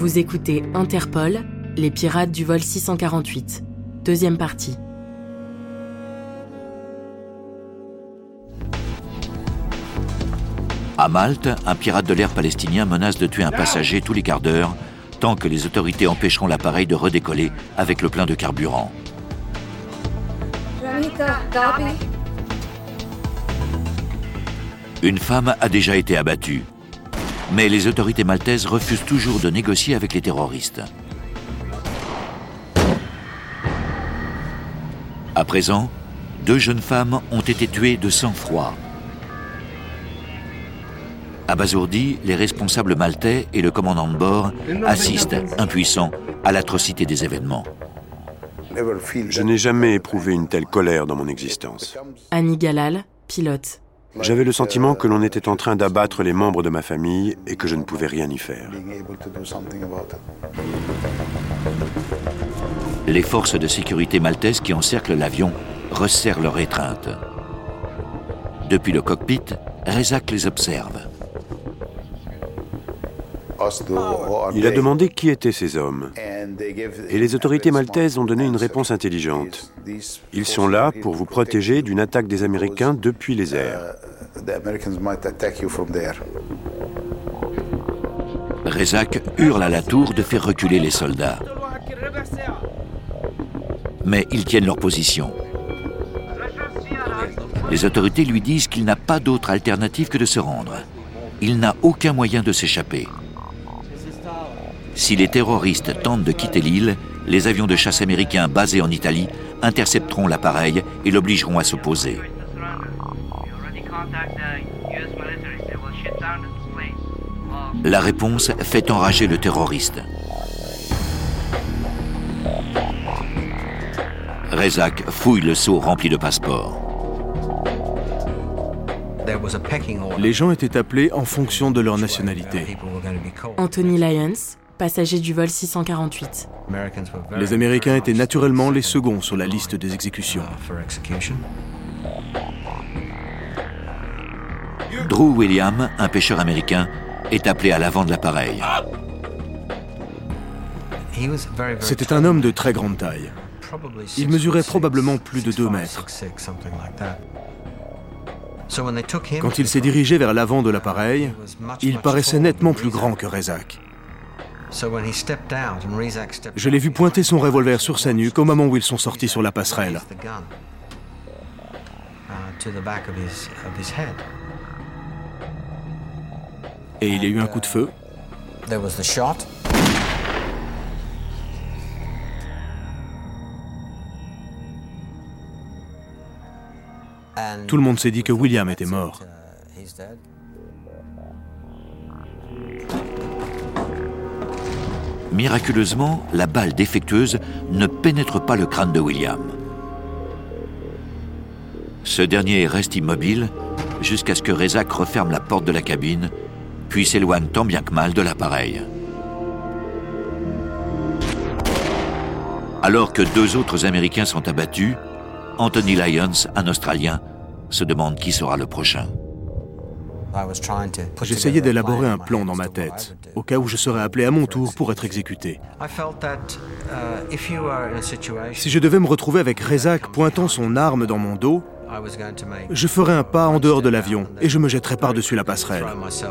Vous écoutez Interpol, les pirates du vol 648, deuxième partie. À Malte, un pirate de l'air palestinien menace de tuer un passager tous les quarts d'heure tant que les autorités empêcheront l'appareil de redécoller avec le plein de carburant. Une femme a déjà été abattue. Mais les autorités maltaises refusent toujours de négocier avec les terroristes. À présent, 2 jeunes femmes ont été tuées de sang-froid. Abasourdis, les responsables maltais et le commandant de bord assistent, impuissants, à l'atrocité des événements. Je n'ai jamais éprouvé une telle colère dans mon existence. Annie Galal, pilote. J'avais le sentiment que l'on était en train d'abattre les membres de ma famille et que je ne pouvais rien y faire. Les forces de sécurité maltaises qui encerclent l'avion resserrent leur étreinte. Depuis le cockpit, Rezac les observe. Il a demandé qui étaient ces hommes. Et les autorités maltaises ont donné une réponse intelligente. Ils sont là pour vous protéger d'une attaque des Américains depuis les airs. Rezac hurle à la tour de faire reculer les soldats. Mais ils tiennent leur position. Les autorités lui disent qu'il n'a pas d'autre alternative que de se rendre. Il n'a aucun moyen de s'échapper. Si les terroristes tentent de quitter l'île, les avions de chasse américains basés en Italie intercepteront l'appareil et l'obligeront à s'opposer. La réponse fait enrager le terroriste. Rezac fouille le seau rempli de passeports. Les gens étaient appelés en fonction de leur nationalité. Anthony Lyons, passager du vol 648. Les Américains étaient naturellement les seconds sur la liste des exécutions. Drew William, un pêcheur américain, est appelé à l'avant de l'appareil. C'était un homme de très grande taille. Il mesurait probablement plus de 2 mètres. Quand il s'est dirigé vers l'avant de l'appareil, il paraissait nettement plus grand que Rezac. Je l'ai vu pointer son revolver sur sa nuque au moment où ils sont sortis sur la passerelle. Et il y a eu un coup de feu. Tout le monde s'est dit que William était mort. Miraculeusement, la balle défectueuse ne pénètre pas le crâne de William. Ce dernier reste immobile jusqu'à ce que Rezac referme la porte de la cabine, puis s'éloigne tant bien que mal de l'appareil. Alors que 2 autres Américains sont abattus, Anthony Lyons, un Australien, se demande qui sera le prochain. J'essayais d'élaborer un plan dans ma tête, au cas où je serais appelé à mon tour pour être exécuté. Si je devais me retrouver avec Rezac pointant son arme dans mon dos, je ferais un pas en dehors de l'avion et je me jetterais par-dessus la passerelle.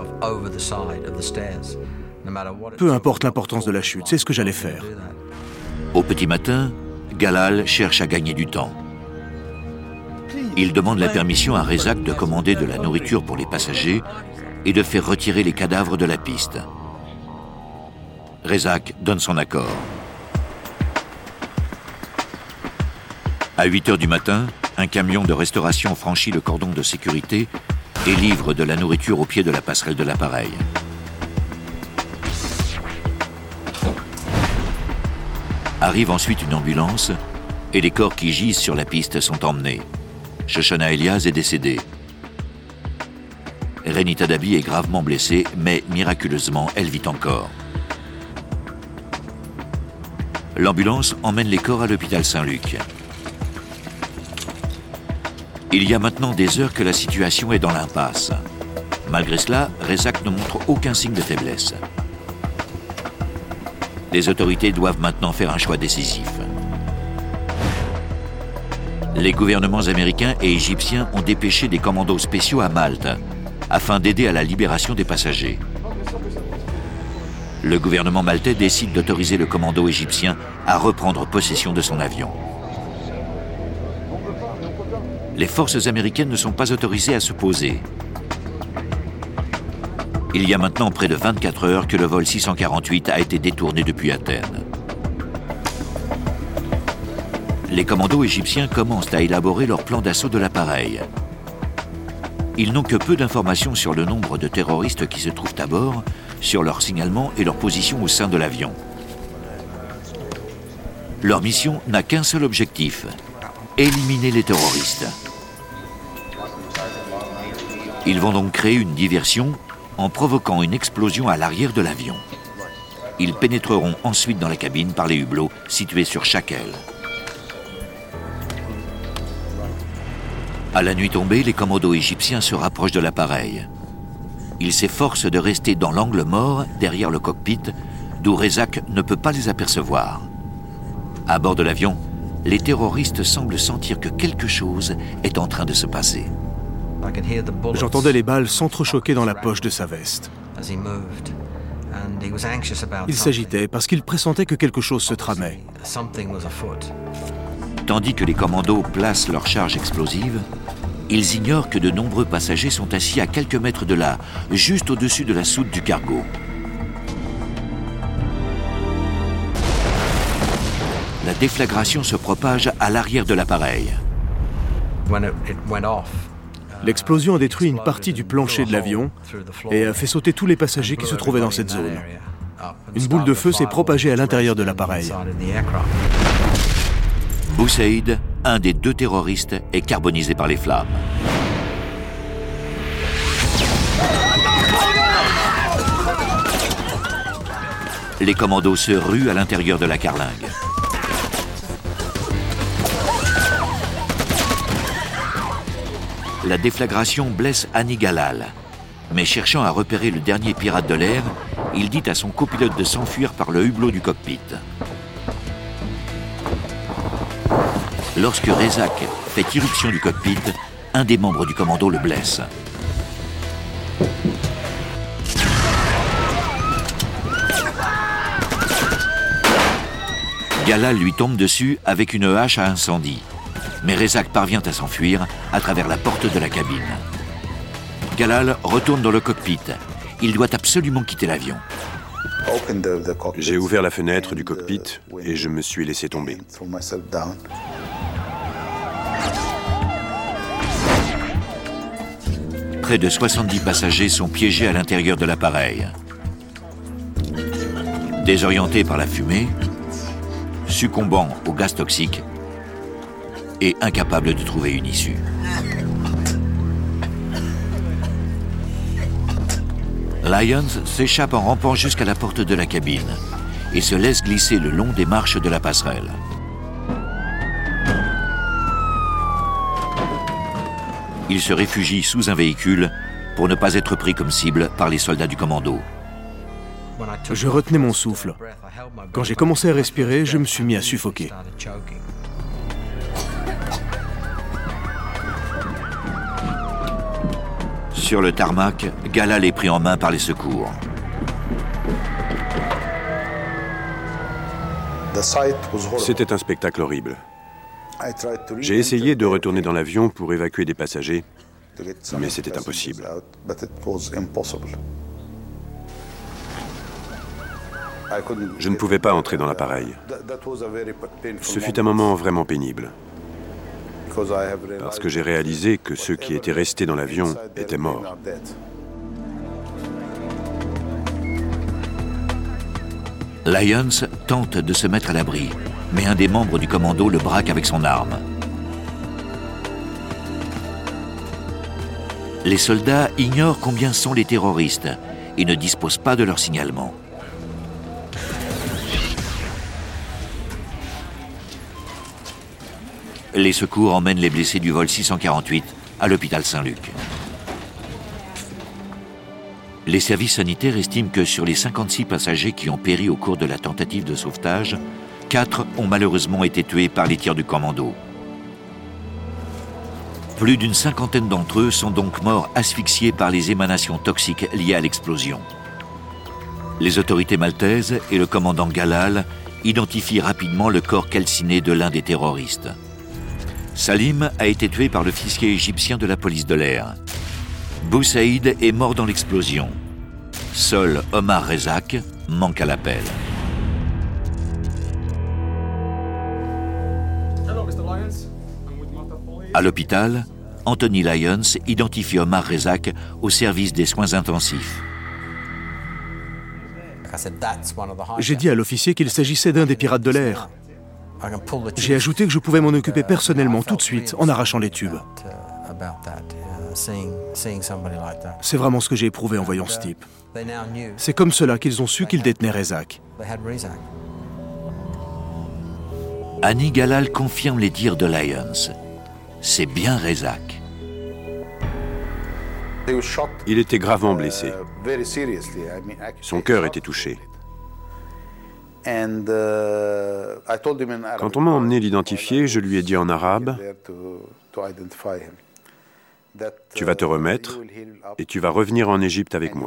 Peu importe l'importance de la chute, c'est ce que j'allais faire. Au petit matin, Galal cherche à gagner du temps. Il demande la permission à Rezac de commander de la nourriture pour les passagers et de faire retirer les cadavres de la piste. Rezac donne son accord. À 8h du matin, un camion de restauration franchit le cordon de sécurité et livre de la nourriture au pied de la passerelle de l'appareil. Arrive ensuite une ambulance et les corps qui gisent sur la piste sont emmenés. Shoshana Elias est décédée. Renita Dabi est gravement blessée, mais miraculeusement, elle vit encore. L'ambulance emmène les corps à l'hôpital Saint-Luc. Il y a maintenant des heures que la situation est dans l'impasse. Malgré cela, Rezac ne montre aucun signe de faiblesse. Les autorités doivent maintenant faire un choix décisif. Les gouvernements américains et égyptiens ont dépêché des commandos spéciaux à Malte afin d'aider à la libération des passagers. Le gouvernement maltais décide d'autoriser le commando égyptien à reprendre possession de son avion. Les forces américaines ne sont pas autorisées à se poser. Il y a maintenant près de 24 heures que le vol 648 a été détourné depuis Athènes. Les commandos égyptiens commencent à élaborer leur plan d'assaut de l'appareil. Ils n'ont que peu d'informations sur le nombre de terroristes qui se trouvent à bord, sur leur signalement et leur position au sein de l'avion. Leur mission n'a qu'un seul objectif, éliminer les terroristes. Ils vont donc créer une diversion en provoquant une explosion à l'arrière de l'avion. Ils pénétreront ensuite dans la cabine par les hublots situés sur chaque aile. À la nuit tombée, les commandos égyptiens se rapprochent de l'appareil. Ils s'efforcent de rester dans l'angle mort, derrière le cockpit, d'où Rezac ne peut pas les apercevoir. À bord de l'avion, les terroristes semblent sentir que quelque chose est en train de se passer. J'entendais les balles s'entrechoquer dans la poche de sa veste. Il s'agitait parce qu'il pressentait que quelque chose se tramait. Tandis que les commandos placent leurs charges explosives, ils ignorent que de nombreux passagers sont assis à quelques mètres de là, juste au-dessus de la soute du cargo. La déflagration se propage à l'arrière de l'appareil. L'explosion a détruit une partie du plancher de l'avion et a fait sauter tous les passagers qui se trouvaient dans cette zone. Une boule de feu s'est propagée à l'intérieur de l'appareil. Boussaïd, un des deux terroristes, est carbonisé par les flammes. Les commandos se ruent à l'intérieur de la carlingue. La déflagration blesse Hani Galal. Mais cherchant à repérer le dernier pirate de l'air, il dit à son copilote de s'enfuir par le hublot du cockpit. Lorsque Rezac fait irruption du cockpit, un des membres du commando le blesse. Galal lui tombe dessus avec une hache à incendie. Mais Rezac parvient à s'enfuir à travers la porte de la cabine. Galal retourne dans le cockpit. Il doit absolument quitter l'avion. J'ai ouvert la fenêtre du cockpit et je me suis laissé tomber. Près de 70 passagers sont piégés à l'intérieur de l'appareil. Désorientés par la fumée, succombant au gaz toxique et incapables de trouver une issue. Lyons s'échappe en rampant jusqu'à la porte de la cabine et se laisse glisser le long des marches de la passerelle. Il se réfugie sous un véhicule pour ne pas être pris comme cible par les soldats du commando. Je retenais mon souffle. Quand j'ai commencé à respirer, je me suis mis à suffoquer. Sur le tarmac, Galal est pris en main par les secours. C'était un spectacle horrible. J'ai essayé de retourner dans l'avion pour évacuer des passagers, mais c'était impossible. Je ne pouvais pas entrer dans l'appareil. Ce fut un moment vraiment pénible, parce que j'ai réalisé que ceux qui étaient restés dans l'avion étaient morts. Lyons tente de se mettre à l'abri, mais un des membres du commando le braque avec son arme. Les soldats ignorent combien sont les terroristes et ne disposent pas de leur signalement. Les secours emmènent les blessés du vol 648 à l'hôpital Saint-Luc. Les services sanitaires estiment que sur les 56 passagers qui ont péri au cours de la tentative de sauvetage, 4 ont malheureusement été tués par les tirs du commando. Plus d'une cinquantaine d'entre eux sont donc morts asphyxiés par les émanations toxiques liées à l'explosion. Les autorités maltaises et le commandant Galal identifient rapidement le corps calciné de l'un des terroristes. Salim a été tué par l'officier égyptien de la police de l'air. Boussaïd est mort dans l'explosion. Seul Omar Rezac manque à l'appel. À l'hôpital, Anthony Lyons identifie Omar Rezac au service des soins intensifs. J'ai dit à l'officier qu'il s'agissait d'un des pirates de l'air. J'ai ajouté que je pouvais m'en occuper personnellement tout de suite en arrachant les tubes. C'est vraiment ce que j'ai éprouvé en voyant ce type. C'est comme cela qu'ils ont su qu'il détenait Rezac. Annie Galal confirme les dires de Lyons. C'est bien Rezac. Il était gravement blessé. Son cœur était touché. Quand on m'a emmené l'identifier, je lui ai dit en arabe « Tu vas te remettre et tu vas revenir en Égypte avec moi. »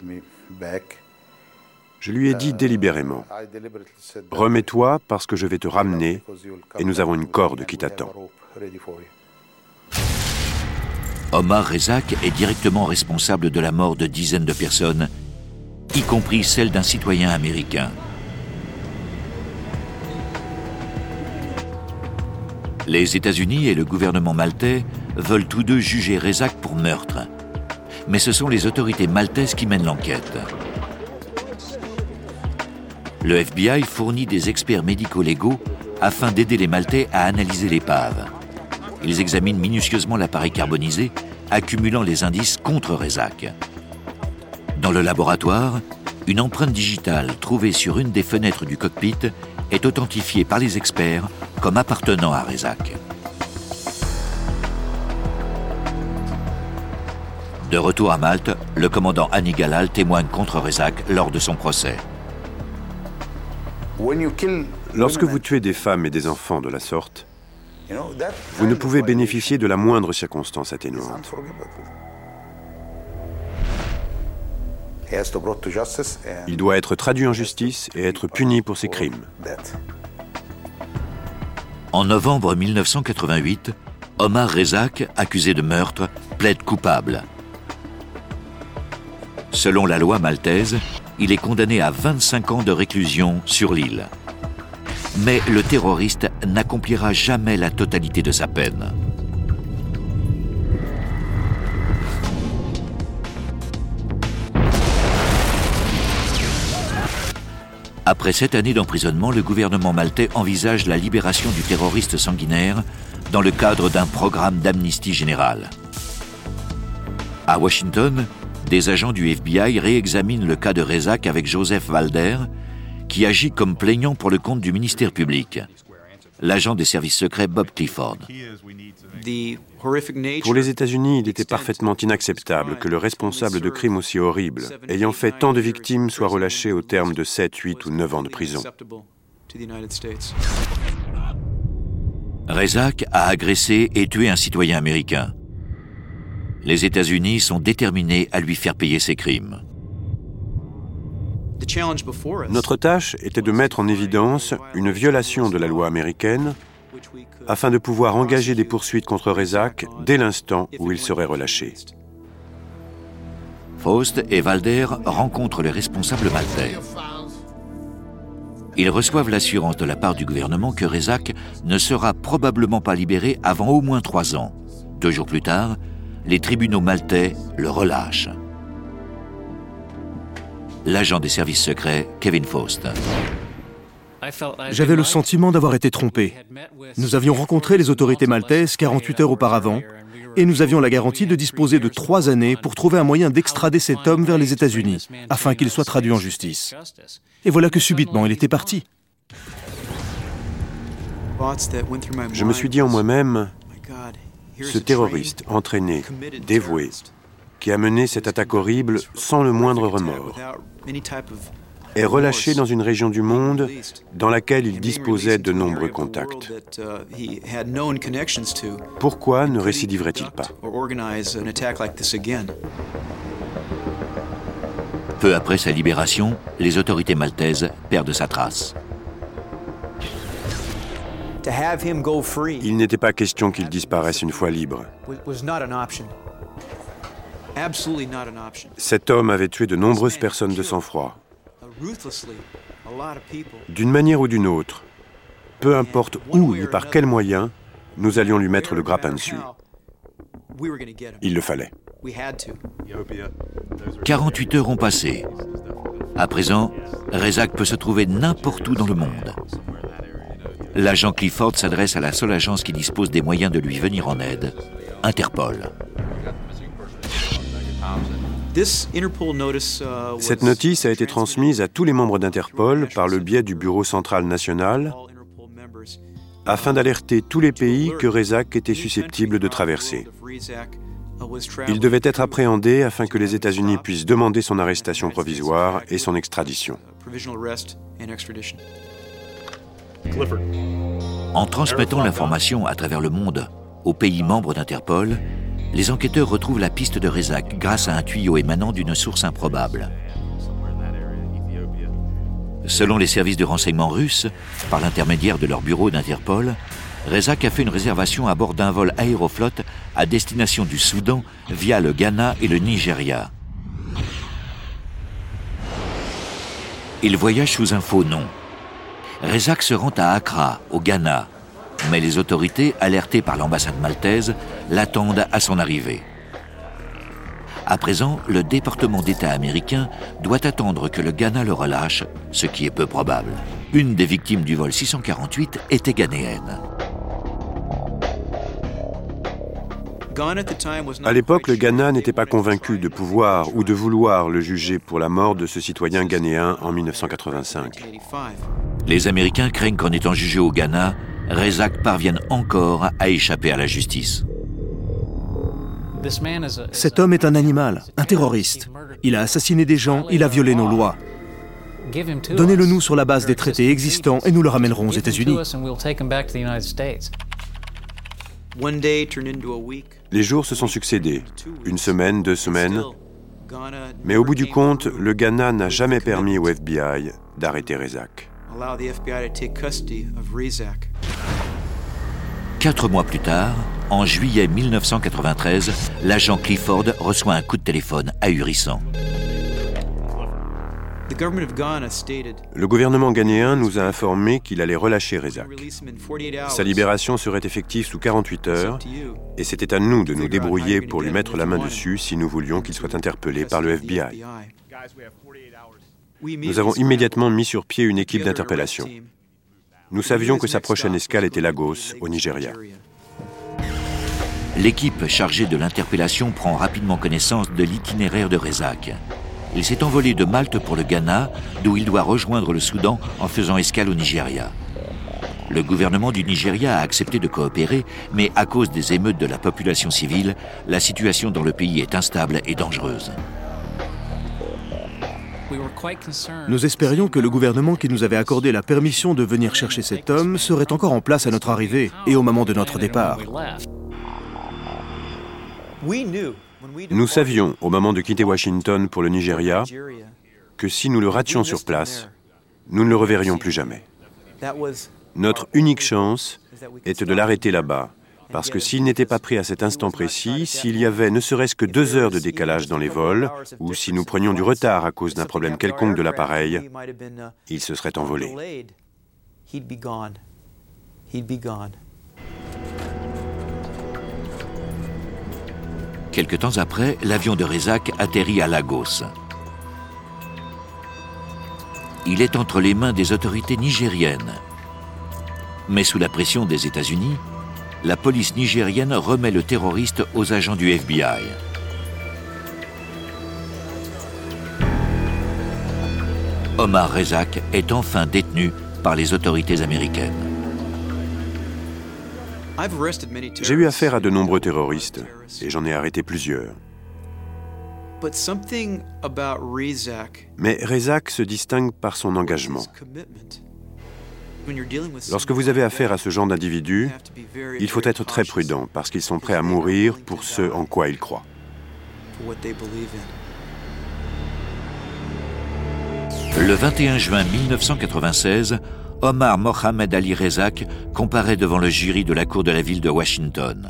Je lui ai dit délibérément « Remets-toi parce que je vais te ramener et nous avons une corde qui t'attend. » Omar Rezac est directement responsable de la mort de dizaines de personnes, y compris celle d'un citoyen américain. Les États-Unis et le gouvernement maltais veulent tous deux juger Rezac pour meurtre. Mais ce sont les autorités maltaises qui mènent l'enquête. Le FBI fournit des experts médico-légaux afin d'aider les Maltais à analyser l'épave. Ils examinent minutieusement l'appareil carbonisé, accumulant les indices contre Rezac. Dans le laboratoire, une empreinte digitale trouvée sur une des fenêtres du cockpit est authentifiée par les experts comme appartenant à Rezac. De retour à Malte, le commandant Annie Galal témoigne contre Rezac lors de son procès. Lorsque vous tuez des femmes et des enfants de la sorte, vous ne pouvez bénéficier de la moindre circonstance atténuante. Il doit être traduit en justice et être puni pour ses crimes. En novembre 1988, Omar Rezac, accusé de meurtre, plaide coupable. Selon la loi maltaise, il est condamné à 25 ans de réclusion sur l'île. Mais le terroriste n'accomplira jamais la totalité de sa peine. Après 7 années d'emprisonnement, le gouvernement maltais envisage la libération du terroriste sanguinaire dans le cadre d'un programme d'amnistie générale. À Washington, des agents du FBI réexaminent le cas de Rezac avec Joseph Valder, qui agit comme plaignant pour le compte du ministère public. L'agent des services secrets Bob Clifford. Pour les États-Unis, il était parfaitement inacceptable que le responsable de crimes aussi horribles, ayant fait tant de victimes, soit relâché au terme de 7, 8 ou 9 ans de prison. Rezac a agressé et tué un citoyen américain. Les États-Unis sont déterminés à lui faire payer ses crimes. Notre tâche était de mettre en évidence une violation de la loi américaine afin de pouvoir engager des poursuites contre Rezac dès l'instant où il serait relâché. Faust et Valder rencontrent les responsables maltais. Ils reçoivent l'assurance de la part du gouvernement que Rezac ne sera probablement pas libéré avant au moins 3 ans. 2 jours plus tard, les tribunaux maltais le relâchent. L'agent des services secrets, Kevin Faust. J'avais le sentiment d'avoir été trompé. Nous avions rencontré les autorités maltaises 48 heures auparavant et nous avions la garantie de disposer de 3 années pour trouver un moyen d'extrader cet homme vers les États-Unis afin qu'il soit traduit en justice. Et voilà que subitement, il était parti. Je me suis dit en moi-même, ce terroriste entraîné, dévoué, qui a mené cette attaque horrible sans le moindre remords, est relâché dans une région du monde dans laquelle il disposait de nombreux contacts. Pourquoi ne récidiverait-il pas? Peu après sa libération, les autorités maltaises perdent sa trace. Il n'était pas question qu'il disparaisse une fois libre. Cet homme avait tué de nombreuses personnes de sang-froid. D'une manière ou d'une autre, peu importe où ni par quels moyens, nous allions lui mettre le grappin dessus. Il le fallait. 48 heures ont passé. À présent, Rezac peut se trouver n'importe où dans le monde. L'agent Clifford s'adresse à la seule agence qui dispose des moyens de lui venir en aide, Interpol. Cette notice a été transmise à tous les membres d'Interpol par le biais du Bureau central national afin d'alerter tous les pays que Rezac était susceptible de traverser. Il devait être appréhendé afin que les États-Unis puissent demander son arrestation provisoire et son extradition. En transmettant l'information à travers le monde aux pays membres d'Interpol, les enquêteurs retrouvent la piste de Rezac grâce à un tuyau émanant d'une source improbable. Selon les services de renseignement russes, par l'intermédiaire de leur bureau d'Interpol, Rezac a fait une réservation à bord d'un vol Aeroflot à destination du Soudan via le Ghana et le Nigeria. Il voyage sous un faux nom. Rezac se rend à Accra, au Ghana, mais les autorités, alertées par l'ambassade maltaise, l'attendent à son arrivée. À présent, le département d'État américain doit attendre que le Ghana le relâche, ce qui est peu probable. Une des victimes du vol 648 était ghanéenne. À l'époque, le Ghana n'était pas convaincu de pouvoir ou de vouloir le juger pour la mort de ce citoyen ghanéen en 1985. Les Américains craignent qu'en étant jugé au Ghana, Rezac parvienne encore à échapper à la justice. Cet homme est un animal, un terroriste. Il a assassiné des gens, il a violé nos lois. Donnez-le-nous sur la base des traités existants et nous le ramènerons aux États-Unis. Les jours se sont succédés, une semaine, 2 semaines, mais au bout du compte, le Ghana n'a jamais permis au FBI d'arrêter Rezac. 4 mois plus tard, en juillet 1993, l'agent Clifford reçoit un coup de téléphone ahurissant. Le gouvernement ghanéen nous a informé qu'il allait relâcher Rezac. Sa libération serait effective sous 48 heures et c'était à nous de nous débrouiller pour lui mettre la main dessus si nous voulions qu'il soit interpellé par le FBI. Nous avons immédiatement mis sur pied une équipe d'interpellation. Nous savions que sa prochaine escale était Lagos, au Nigeria. L'équipe chargée de l'interpellation prend rapidement connaissance de l'itinéraire de Rezac. Il s'est envolé de Malte pour le Ghana, d'où il doit rejoindre le Soudan en faisant escale au Nigeria. Le gouvernement du Nigeria a accepté de coopérer, mais à cause des émeutes de la population civile, la situation dans le pays est instable et dangereuse. Nous espérions que le gouvernement qui nous avait accordé la permission de venir chercher cet homme serait encore en place à notre arrivée et au moment de notre départ. Nous savions, au moment de quitter Washington pour le Nigeria, que si nous le rations sur place, nous ne le reverrions plus jamais. Notre unique chance était de l'arrêter là-bas, parce que s'il n'était pas pris à cet instant précis, s'il y avait ne serait-ce que 2 heures de décalage dans les vols, ou si nous prenions du retard à cause d'un problème quelconque de l'appareil, il se serait envolé. Quelque temps après, l'avion de Rezac atterrit à Lagos. Il est entre les mains des autorités nigériennes. Mais sous la pression des États-Unis, la police nigérienne remet le terroriste aux agents du FBI. Omar Rezac est enfin détenu par les autorités américaines. J'ai eu affaire à de nombreux terroristes, et j'en ai arrêté plusieurs. Mais Rezac se distingue par son engagement. Lorsque vous avez affaire à ce genre d'individus, il faut être très prudent parce qu'ils sont prêts à mourir pour ce en quoi ils croient. Le 21 juin 1996, Omar Mohamed Ali Rezac comparaît devant le jury de la cour de la ville de Washington.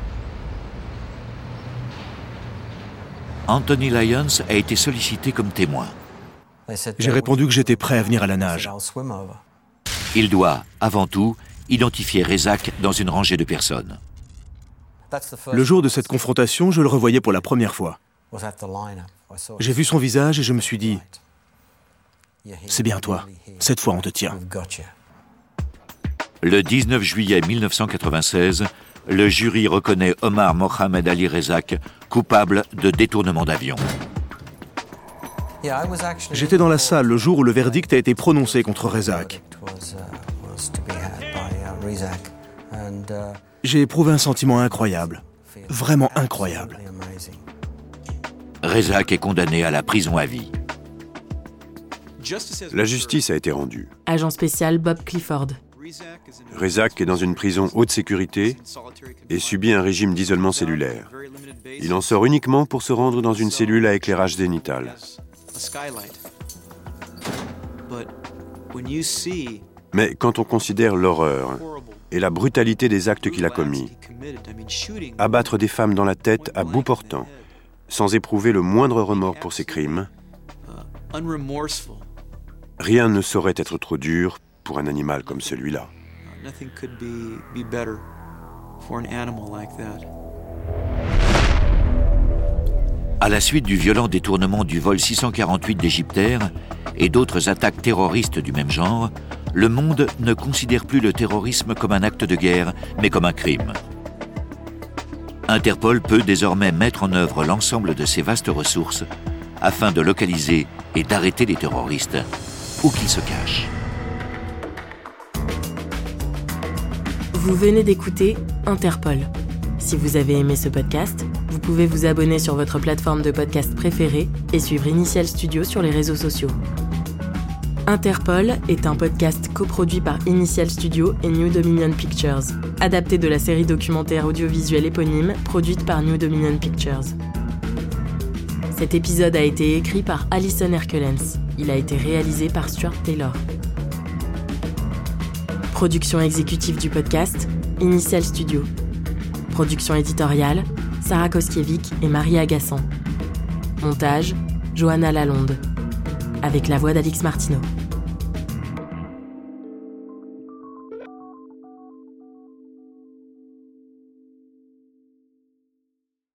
Anthony Lyons a été sollicité comme témoin. J'ai répondu que j'étais prêt à venir à la nage. Il doit, avant tout, identifier Rezac dans une rangée de personnes. Le jour de cette confrontation, je le revoyais pour la première fois. J'ai vu son visage et je me suis dit, c'est bien toi, cette fois on te tient. Le 19 juillet 1996, le jury reconnaît Omar Mohamed Ali Rezac coupable de détournement d'avion. J'étais dans la salle le jour où le verdict a été prononcé contre Rezac. J'ai éprouvé un sentiment incroyable, vraiment incroyable. Rezac est condamné à la prison à vie. La justice a été rendue. Agent spécial Bob Clifford. Rezac est dans une prison haute sécurité et subit un régime d'isolement cellulaire. Il en sort uniquement pour se rendre dans une cellule à éclairage zénital. Mais quand on considère l'horreur et la brutalité des actes qu'il a commis, abattre des femmes dans la tête à bout portant, sans éprouver le moindre remords pour ses crimes, rien ne saurait être trop dur pour un animal comme celui-là. À la suite du violent détournement du vol 648 d'Égyptaire et d'autres attaques terroristes du même genre, le monde ne considère plus le terrorisme comme un acte de guerre, mais comme un crime. Interpol peut désormais mettre en œuvre l'ensemble de ses vastes ressources afin de localiser et d'arrêter les terroristes où qu'ils se cachent. Vous venez d'écouter Interpol. Si vous avez aimé ce podcast, vous pouvez vous abonner sur votre plateforme de podcast préférée et suivre Initial Studio sur les réseaux sociaux. Interpol est un podcast coproduit par Initial Studio et New Dominion Pictures, adapté de la série documentaire audiovisuelle éponyme produite par New Dominion Pictures. Cet épisode a été écrit par Alison Herkelens. Il a été réalisé par Stuart Taylor. Production exécutive du podcast, Initial Studio. Production éditoriale, Sarah Koskiewicz et Marie Agassan. Montage, Johanna Lalonde. Avec la voix d'Alix Martineau.